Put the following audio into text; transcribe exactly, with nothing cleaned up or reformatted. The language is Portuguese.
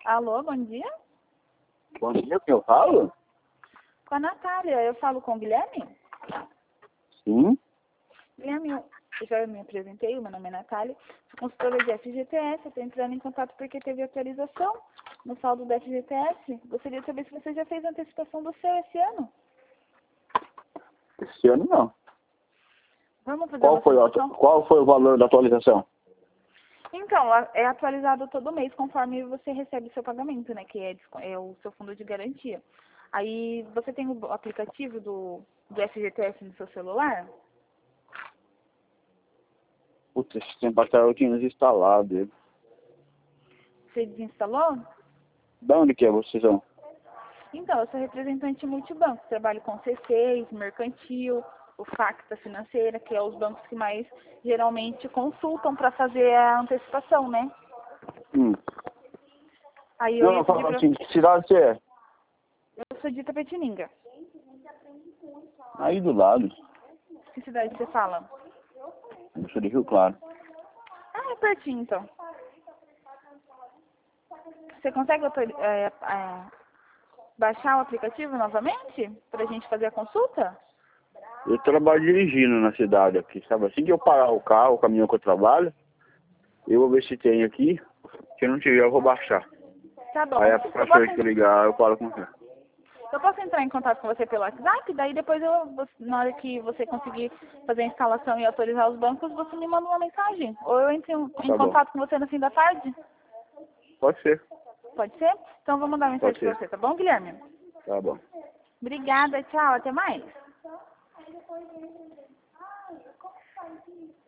Alô, bom dia? Bom dia, que eu falo? Com a Natália. Eu falo com o Guilherme? Sim. Guilherme, eu já me apresentei, o meu nome é Natália. Sou consultora de F G T S. Eu estou entrando em contato porque teve atualização no saldo da F G T S. Gostaria de saber se você já fez a antecipação do seu esse ano. Esse ano não. Vamos fazer Qual uma foi, o, simulação? qual foi o valor da atualização? Então, a- é atualizado todo mês conforme você recebe o seu pagamento, né? Que é, desco- é o seu fundo de garantia. Aí, você tem o aplicativo do, do F G T S no seu celular? Putz, esse tempo atrás eu tinha desinstalado ele. Você desinstalou? Da onde que é vocês são? Então, eu sou representante multibanco. Trabalho com C seis, Mercantil, o Facta Financeira, que é os bancos que mais geralmente consultam para fazer a antecipação, né? Hum. Aí eu Não, ia eu pedir falo pra... assim, que cidade você é? Eu sou de Itapetininga. Aí do lado. Que cidade você fala? Eu sou de Rio Claro. Ah, é pertinho, então. Você consegue é, é, baixar o aplicativo novamente para a gente fazer a consulta? Eu trabalho dirigindo na cidade aqui, sabe? Assim que eu parar o carro, o caminhão que eu trabalho, eu vou ver se tem aqui. Se não tiver, eu vou baixar. Tá bom. Aí a Eu próxima vez posso, que eu ligar, eu falo com você. eu posso entrar em contato com você pelo WhatsApp? Daí depois, eu, na hora que você conseguir fazer a instalação e autorizar os bancos, você me manda uma mensagem. Ou eu entro em, em Tá bom. contato com você no fim da tarde? Pode ser. Pode ser? Então eu vou mandar uma Pode mensagem para ser. você, tá bom, Guilherme? Tá bom. Obrigada, tchau, até mais.